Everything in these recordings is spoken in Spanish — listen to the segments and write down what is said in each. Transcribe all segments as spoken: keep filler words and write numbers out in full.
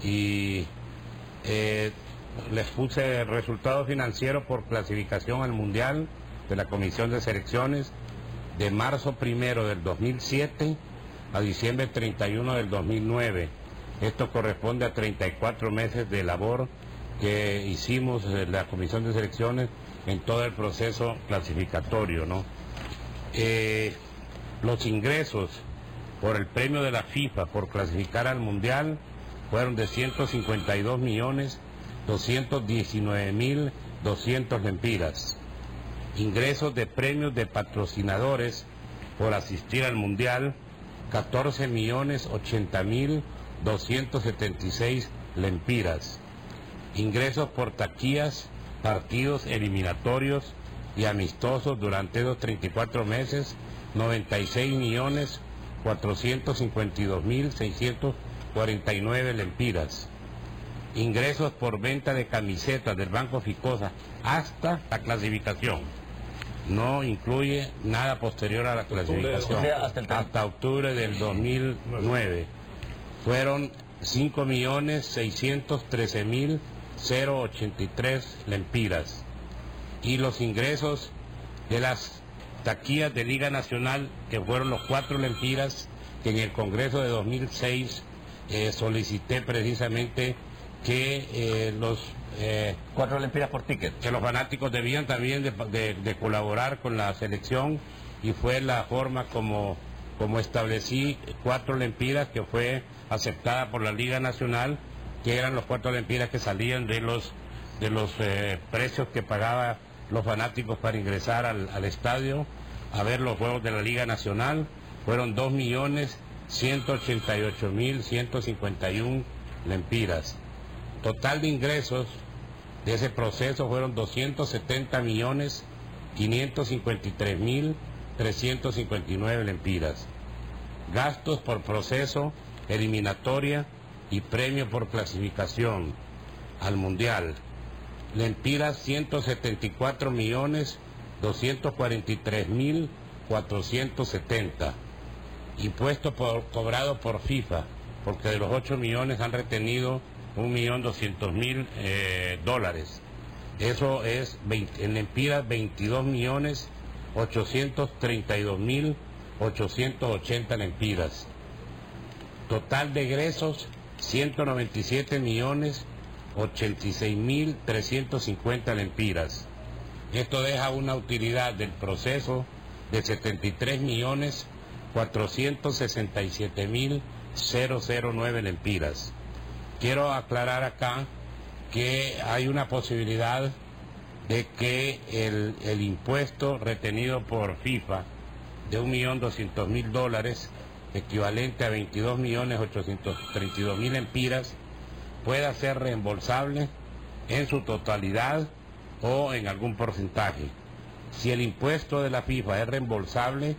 y eh, les puse resultados financieros por clasificación al Mundial de la Comisión de Selecciones de marzo primero del dos mil siete a diciembre treinta y uno del dos mil nueve. Esto corresponde a treinta y cuatro meses de labor que hicimos en la Comisión de Selecciones en todo el proceso clasificatorio, ¿no? Eh, los ingresos por el premio de la FIFA por clasificar al Mundial fueron de ciento cincuenta y dos millones doscientos diecinueve mil doscientos lempiras. Ingresos de premios de patrocinadores por asistir al Mundial, catorce millones ochenta mil doscientos setenta y seis lempiras. Ingresos por taquillas, partidos eliminatorios y amistosos durante los treinta y cuatro meses, noventa y seis millones cuatrocientos cincuenta y dos mil seiscientos cuarenta y nueve lempiras. Ingresos por venta de camisetas del Banco Ficosa hasta la clasificación. No incluye nada posterior a la clasificación. O sea, hasta, el hasta octubre del dos mil nueve. Fueron cinco millones seiscientos trece mil ochenta y tres lempiras. Y los ingresos de las taquillas de Liga Nacional, que fueron los cuatro lempiras que en el Congreso de dos mil seis eh, solicité precisamente que eh, los eh, cuatro lempiras por ticket, que los fanáticos debían también de, de, de colaborar con la selección, y fue la forma como, como establecí cuatro lempiras que fue aceptada por la Liga Nacional, que eran los cuatro lempiras que salían de los de los eh, precios que pagaban los fanáticos para ingresar al, al estadio a ver los juegos de la Liga Nacional. Fueron dos millones ciento ochenta y ocho mil ciento cincuenta y uno lempiras. Total de ingresos de ese proceso fueron doscientos setenta millones quinientos cincuenta y tres mil trescientos cincuenta y nueve lempiras. Gastos por proceso, eliminatoria y premio por clasificación al Mundial. Lempiras ciento setenta y cuatro millones doscientos cuarenta y tres mil cuatrocientos setenta. Impuesto por, cobrado por FIFA, porque de los ocho millones han retenido un millón doscientos mil eh, dólares. Eso es veinte, en lempiras veintidós millones ochocientos treinta y dos mil ochocientos ochenta lempiras. Total de egresos ciento noventa y siete millones ochenta y seis mil trescientos cincuenta lempiras. Esto deja una utilidad del proceso de setenta y tres millones cuatrocientos sesenta y siete mil nueve lempiras. Quiero aclarar acá que hay una posibilidad de que el, el impuesto retenido por FIFA de un millón doscientos mil dólares, equivalente a veintidós millones ochocientos treinta y dos mil lempiras, pueda ser reembolsable en su totalidad o en algún porcentaje. Si el impuesto de la FIFA es reembolsable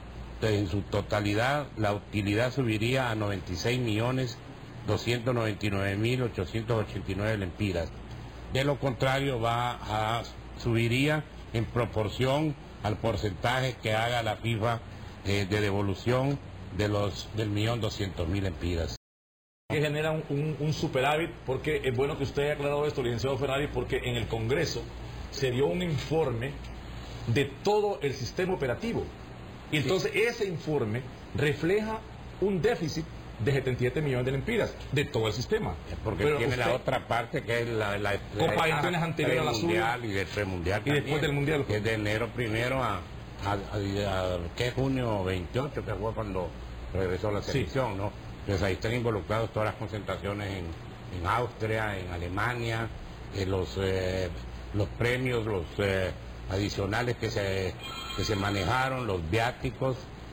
en su totalidad, la utilidad subiría a noventa y seis millones doscientos noventa y nueve mil ochocientos ochenta y nueve lempiras. De lo contrario, va a subiría en proporción al porcentaje que haga la FIFA eh, de devolución de los del millón doscientos mil lempiras. Que genera un, un, un superávit, porque es bueno que usted haya aclarado esto, licenciado Ferrari, porque en el Congreso se dio un informe de todo el sistema operativo. Y entonces sí, ese informe refleja un déficit de setenta y siete millones de lempiras de todo el sistema. Porque pero tiene usted, la otra parte que es la, la, la comparaciones anteriores a la mundial y del premundial y después del mundial, que es de enero primero a, a, a, a que es junio veintiocho, que fue cuando regresó la selección, sí, ¿no? Entonces ahí están involucrados todas las concentraciones en, en Austria, en Alemania, en los eh, los premios, los eh, adicionales que se que se manejaron, los viáticos,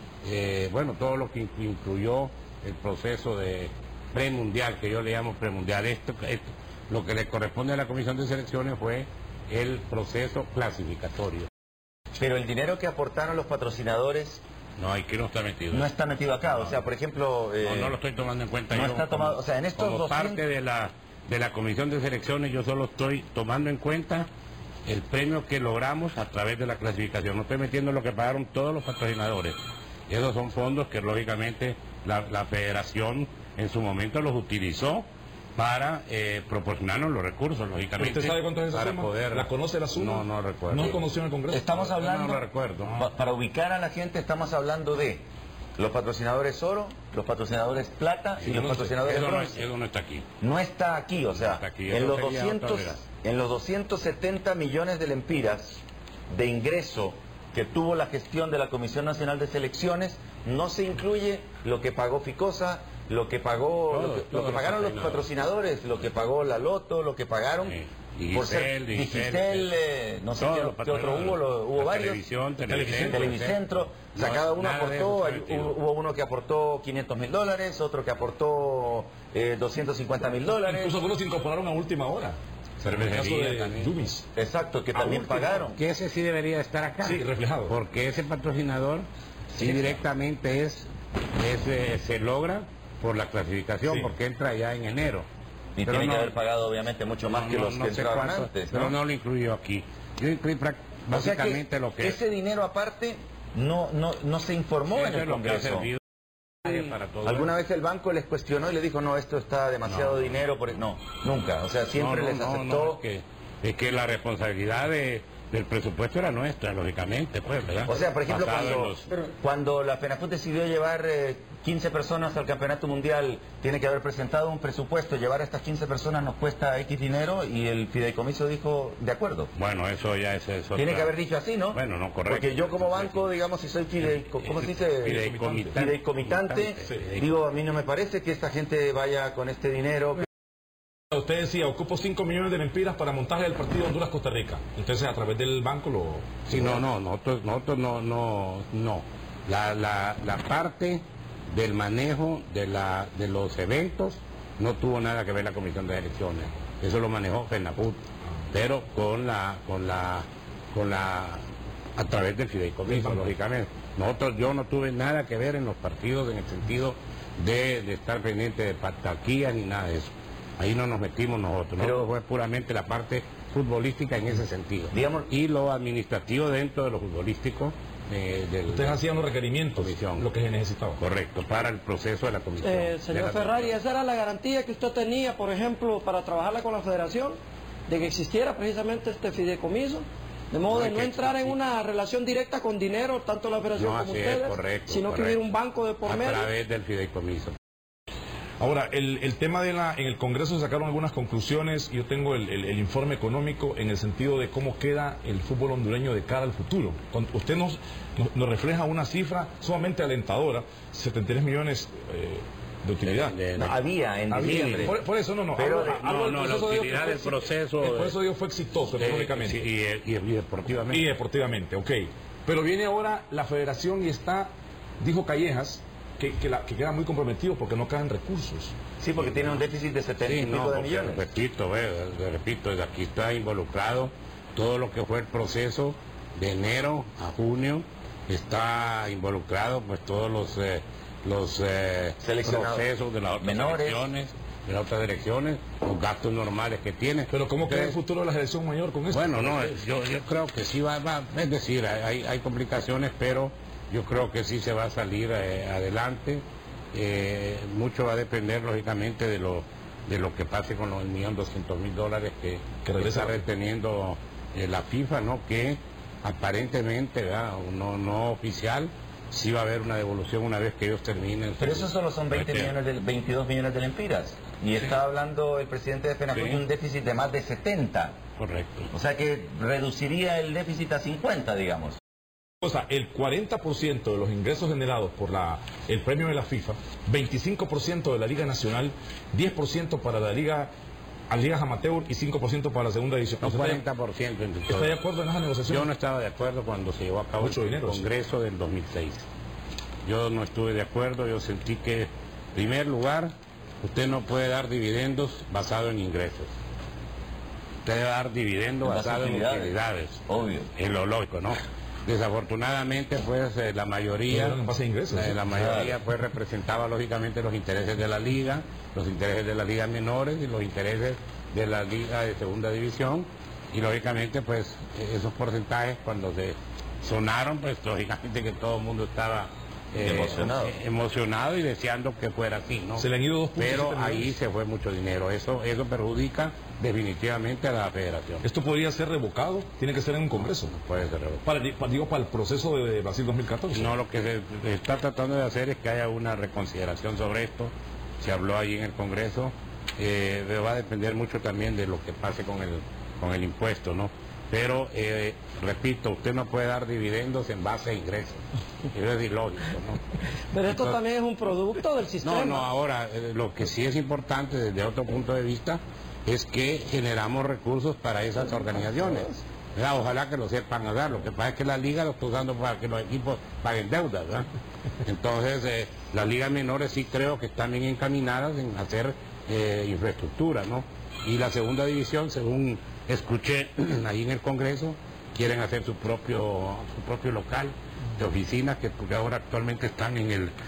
eh, bueno, todo lo que incluyó el proceso de premundial, que yo le llamo premundial. Esto, esto, lo que le corresponde a la Comisión de Selecciones fue el proceso clasificatorio. Pero el dinero que aportaron los patrocinadores... No, aquí no está metido. No está metido acá, no, o sea, por ejemplo... Eh, no, no lo estoy tomando en cuenta. No yo, está tomado, como, o sea, en estos como dos mil... parte de la, de la Comisión de Selecciones, yo solo estoy tomando en cuenta el premio que logramos a través de la clasificación. No estoy metiendo lo que pagaron todos los patrocinadores. Esos son fondos que lógicamente la, la federación en su momento los utilizó para eh, proporcionarnos los recursos, lógicamente. ¿Usted sabe cuánto es esa para suma? poder... ¿La conoce la suma? No, no recuerdo. ¿No conoció en el Congreso? Estamos hablando, No lo recuerdo. pa- para ubicar a la gente, estamos hablando de los patrocinadores oro, los patrocinadores plata y Sí, los no sé. patrocinadores Eso no, bronce. eso no está aquí. No está aquí, o sea, está aquí, en, eso los sería doscientos, otra vez. en los doscientos setenta millones de lempiras de ingreso que tuvo la gestión de la Comisión Nacional de Selecciones, no se incluye lo que pagó Ficosa, lo que pagó, Todo, lo que, todos lo que pagaron los los patrocinadores, lo que pagó la Loto, lo que pagaron Sí. Digicel, por ser Digicel, Digicel, eh, no sé Todos qué, los qué otro patrocinadores. hubo, lo- hubo La varios. Televisión, Televicentro. Televicentro, o sea, No, cada uno nada de aportó, eso hay- fue metido. hubo, hubo uno que aportó quinientos mil dólares, otro que aportó eh, doscientos cincuenta mil dólares. Incluso algunos se incorporaron a última hora. En el caso Cervecería de también. Yumis. Exacto, que A también última pagaron. Que ese sí debería estar acá. Sí, reflejado. Porque ese patrocinador sí, Sí, directamente es, es eh, se logra por la clasificación, Sí. porque entra ya en enero. Y Pero tiene no- que haber pagado obviamente mucho más no- que no- los no que sé entraban cuánto, antes, pero ¿no? no lo incluyo aquí. Yo incluí prac- O sea básicamente que lo que ese dinero aparte no, no, no se informó eso en el es lo que ha Congreso. servido para todo ¿Alguna esto. vez el banco les cuestionó y le dijo, no, esto está demasiado No. dinero? Por... No, nunca. O sea, siempre No, no, les no, aceptó. no, es, que, es que la responsabilidad de, del presupuesto era nuestra, lógicamente, pues, ¿verdad? O sea, por ejemplo, Basado en cuando, los- cuando la FENAFUT decidió llevar eh, quince personas al Campeonato Mundial, tiene que haber presentado un presupuesto. Llevar a estas quince personas nos cuesta X dinero y el fideicomiso dijo, de acuerdo. Bueno, eso ya es eso. Tiene que haber dicho así, ¿no? Bueno, no, correcto. Porque yo como banco, digamos, si soy fideico, ¿cómo se dice? Fideicomitante. Fideicomitante, Sí. digo, a mí no me parece que esta gente vaya con este dinero. Usted decía, ocupo cinco millones de lempiras para montaje del partido Honduras-Costa Rica. Entonces, a través del banco lo... Sí, no, no, nosotros, nosotros no, no, no. La, la, la parte del manejo de, la, de los eventos no tuvo nada que ver la Comisión de Elecciones. Eso lo manejó FENAFUT, pero con la, con la, con la, a través del fideicomiso, lógicamente. Nosotros, yo no tuve nada que ver en los partidos en el sentido de, de estar pendiente de pataquías ni nada de eso. Ahí no nos metimos nosotros, Pero- nosotros fue puramente la parte futbolística en ese sentido. Digamos- y lo administrativo dentro de lo futbolístico eh, del... Ustedes hacían los requerimientos, Comisión. lo que se necesitaba. Correcto, para el proceso de la comisión. Eh, de señor la- Ferrari, esa era la garantía que usted tenía, por ejemplo, para trabajarla con la federación, de que existiera precisamente este fideicomiso, de modo No, de es no que entrar en existe. una relación directa con dinero, tanto la federación No, como así es, ustedes, correcto, sino que correcto. hubiera un banco de por a medio. través del fideicomiso. Ahora, el, el tema de la... En el Congreso sacaron algunas conclusiones y yo tengo el, el- el informe económico en el sentido de cómo queda el fútbol hondureño de cara al futuro. Cuando usted nos, nos, nos refleja una cifra sumamente alentadora, setenta y tres millones eh, de utilidad. De- de- No, había en Había, diciembre. por, por eso no, no. Pero- hablo- hablo no, del no, la proceso de ellos que utilidad fue del exi- proceso, El eh, proceso de ellos fue exitoso Eh, económicamente. sí, y, y- y deportivamente. Y deportivamente, ok. Pero viene ahora la federación y está, dijo Callejas, que, que, la- que queda muy comprometido porque no caen recursos. Sí, porque tiene un déficit de setenta y Sí, pico no, de porque, millones. repito, ve, le repito, aquí está involucrado todo lo que fue el proceso de enero a junio, está involucrado pues todos los eh, los eh, Seleccionados. procesos de las otras Menores. elecciones, de las otras elecciones, los gastos normales que tiene. Pero ¿cómo queda el Entonces, futuro de la selección mayor con esto? Bueno, no, yo, yo creo que sí va, va es decir, hay, hay complicaciones, pero yo creo que sí se va a salir eh, adelante. Eh, mucho va a depender, lógicamente, de lo de lo que pase con los un millón doscientos mil dólares que, Que regresa. está reteniendo eh, la FIFA, ¿no? Que aparentemente, ¿verdad? No, no oficial, sí va a haber una devolución una vez que ellos terminen. Pero su- eso solo son veinte Este, millones de, veintidós millones de lempiras. Y está hablando el presidente de FENAFUT Sí. de un déficit de más de setenta. Correcto. O sea que reduciría el déficit a cincuenta, digamos. O sea, el cuarenta por ciento de los ingresos generados por la, el premio de la FIFA, veinticinco por ciento de la Liga Nacional, diez por ciento para la Liga, a ligas amateur y cinco por ciento para la segunda división. No, ¿Usted cuarenta por ciento entre ¿Está todos. de acuerdo en esa negociación? Yo no estaba de acuerdo cuando se llevó a cabo Mucho el dinero, sí. Congreso del dos mil seis. Yo no estuve de acuerdo, yo sentí que, en primer lugar, usted no puede dar dividendos basado en ingresos. Usted debe dar dividendos En las basado en utilidades. utilidades. Obvio. Es lo lógico, ¿no? Desafortunadamente, pues, eh, la mayoría, Dinero en base a ingresos, eh, sí. la mayoría, pues, representaba, lógicamente, los intereses de la liga, los intereses de las ligas menores y los intereses de la liga de segunda división. Y, lógicamente, pues, eh, esos porcentajes, cuando se sonaron, pues, lógicamente que todo el mundo estaba Eh, emocionado. eh, emocionado y deseando que fuera así, ¿no? Se le han ido dos puntos. Pero ahí se fue mucho dinero. Eso eso perjudica definitivamente a la federación. ¿Esto podría ser revocado? Tiene que ser en un congreso. Puede ser revocado. Para, para- digo, para el proceso de Brasil dos mil catorce. No, lo que se, se está tratando de hacer es que haya una reconsideración sobre esto. Se habló ahí en el Congreso. Eh, pero va a depender mucho también de lo que pase con el con el impuesto, ¿no? Pero, eh, repito, usted no puede dar dividendos en base a ingresos. Eso es ilógico, ¿no? Pero esto Entonces, también es un producto del sistema. No, no, ahora, eh, lo que sí es importante desde otro punto de vista es que generamos recursos para esas organizaciones. ¿Verdad? Ojalá que lo sepan dar. Lo que pasa es que la liga lo está usando para que los equipos paguen deudas, ¿verdad? Entonces, eh, las ligas menores sí creo que están bien encaminadas en hacer eh, infraestructura, ¿no? Y la segunda división, según escuché ahí en el Congreso, quieren hacer su propio su propio local de oficinas que porque ahora actualmente están en el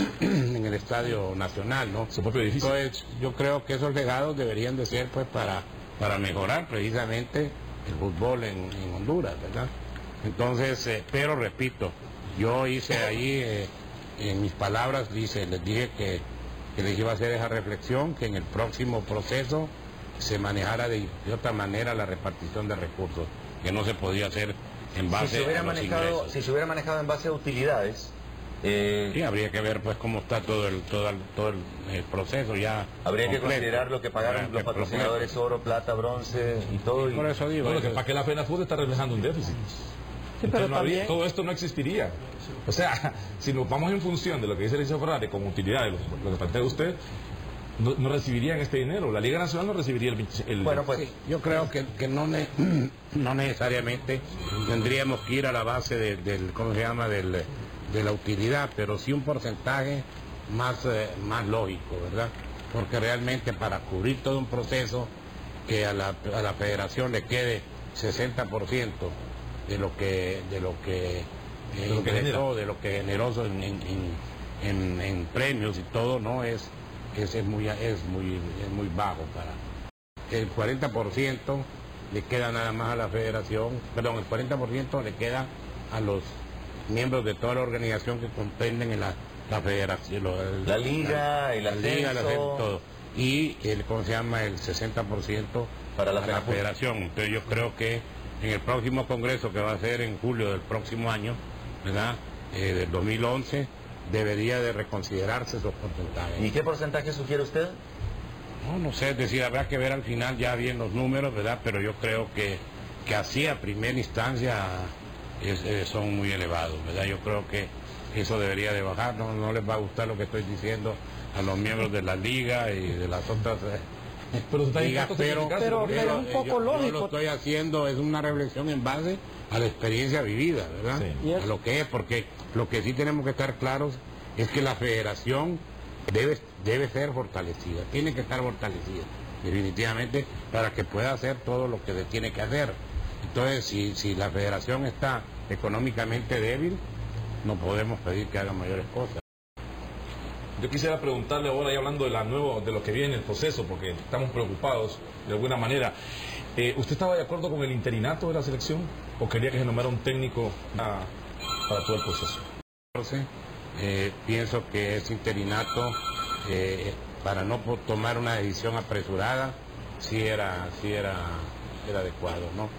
en el Estadio Nacional, ¿no? Su propio edificio. Entonces, yo creo que esos legados deberían de ser pues para para mejorar precisamente el fútbol en, en Honduras, ¿verdad? Entonces, eh, pero repito, yo hice ahí eh, en mis palabras dice, les dije que, que les iba a hacer esa reflexión, que en el próximo proceso se manejara de, de otra manera la repartición de recursos, que no se podía hacer en base Si se hubiera a los manejado, ingresos. si se hubiera manejado en base a utilidades, eh, Sí, habría que ver pues cómo está todo el todo el, todo el, el proceso ya. habría que completo. considerar lo que pagaron Habría los que patrocinadores oro, plata, bronce y todo. Y y- por eso digo, Bueno, que eso- para que la FENAFUT está reflejando un déficit. Sí, pero Entonces, no habría- también, todo esto no existiría. O sea, si nos vamos en función de lo que dice el licenciado Ferrari como utilidades, lo, lo que plantea usted, no, no recibirían este dinero. La Liga Nacional no recibiría el... veinte el Bueno, pues Sí, yo creo que, que no, ne- no necesariamente tendríamos que ir a la base de- del, ¿cómo se llama?, del, de la utilidad, pero sí un porcentaje más, eh, más lógico, ¿verdad? Porque realmente para cubrir todo un proceso que a la, a la federación le quede sesenta por ciento de lo que de lo que, eh, De lo que ingresó, de lo que generó en, en, en- en- en premios y todo, no es es, es muy es muy es muy bajo para el cuarenta por ciento le queda nada más a la federación, perdón, el cuarenta por ciento le queda a los miembros de toda la organización que comprenden en la, la federación, lo- el- La liga, el la liga, el ascenso. ascenso, todo. Y el, ¿cómo se llama? El sesenta por ciento Para la a la FENAFUT. federación. Entonces yo creo que en el próximo congreso que va a ser en julio del próximo año, ¿verdad? Eh, del dos mil once, debería de reconsiderarse esos porcentajes. ¿y qué porcentaje sugiere usted? No, no sé, es decir, habrá que ver al final ya bien los números, ¿verdad? Pero yo creo que, que así a primera instancia es- eh, son muy elevados, ¿verdad? Yo creo que eso debería de bajar, no, no les va a gustar lo que estoy diciendo a los miembros de la liga y de las otras eh, Pero está ligas, dispuesto a pero, sacrificarse, pero- porque- pero un eh, poco yo, yo lógico. lo estoy haciendo, es una reflexión en base a la experiencia vivida, ¿verdad? Sí. Y es- A lo que es, porque lo que sí tenemos que estar claros es que la federación debe, debe ser fortalecida, tiene que estar fortalecida, definitivamente, para que pueda hacer todo lo que se tiene que hacer. Entonces, si, si la federación está económicamente débil, no podemos pedir que haga mayores cosas. Yo quisiera preguntarle ahora, ya hablando de, la nuevo, de lo que viene en el proceso, porque estamos preocupados de alguna manera. Eh, ¿Usted estaba de acuerdo con el interinato de la selección o quería que se nombrara un técnico para, para todo el proceso? Eh, pienso que ese interinato, eh, para no po- tomar una decisión apresurada, sí era, sí era, era adecuado, ¿no?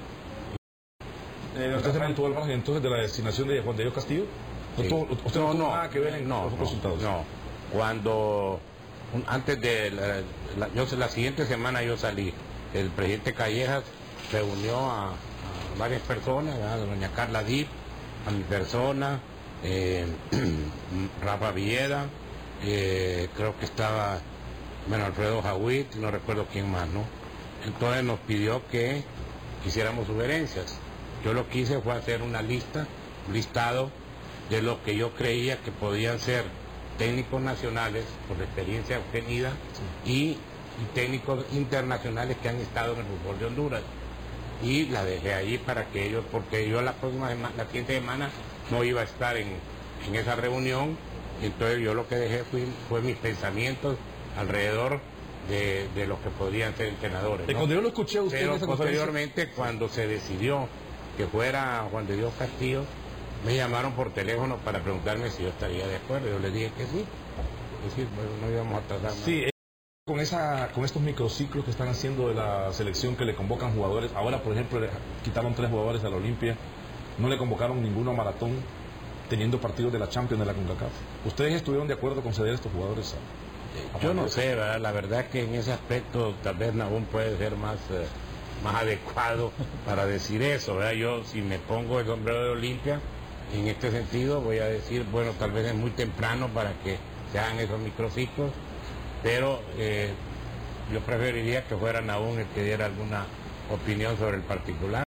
¿Usted se mantuvo al margen entonces de la designación de Juan de Dios Castillo? ¿No Sí. tuvo- ¿Usted no, tuvo nada que ver en no, los no, resultados? no. Cuando, un- antes de, la, la- yo, la siguiente semana yo salí, el presidente Callejas reunió a, a varias personas, ¿verdad? Doña Carla Dip, a mi persona, eh, Rafa Villeda, eh, creo que estaba, bueno, Alfredo Jawit, no recuerdo quién más, ¿no? Entonces nos pidió que hiciéramos sugerencias. Yo lo que hice fue hacer una lista, un listado de lo que yo creía que podían ser técnicos nacionales por la experiencia obtenida y, y técnicos internacionales que han estado en el fútbol de Honduras. Y la dejé ahí para que ellos, porque yo la próxima semana, la siguiente semana no iba a estar en, en esa reunión, entonces yo lo que dejé fue, fue mis pensamientos alrededor de, de los que podrían ser entrenadores, Eh, ¿no? Cuando yo lo escuché a usted en Pero esa conferencia, posteriormente, cuando se decidió que fuera Juan de Dios Castillo, Me llamaron por teléfono para preguntarme si yo estaría de acuerdo. Yo les dije que sí. Es decir, bueno, no íbamos a tardar más. Sí, eh, con, esa, con estos microciclos que están haciendo de la selección, que le convocan jugadores. Ahora, por ejemplo, le quitaron tres jugadores a la Olimpia. No le convocaron ninguno a Maratón, teniendo partidos de la Champions de la CONCACAF. ¿Ustedes estuvieron de acuerdo con ceder a estos jugadores? A, a yo no sé, ¿verdad? La verdad que en ese aspecto tal vez Nahum puede ser más, eh, más adecuado para decir eso, ¿verdad? Yo, si me pongo el sombrero de Olimpia, en este sentido voy a decir, bueno, tal vez es muy temprano para que se hagan esos microciclos, pero eh, yo preferiría que fuera Nahum el que diera alguna opinión sobre el particular.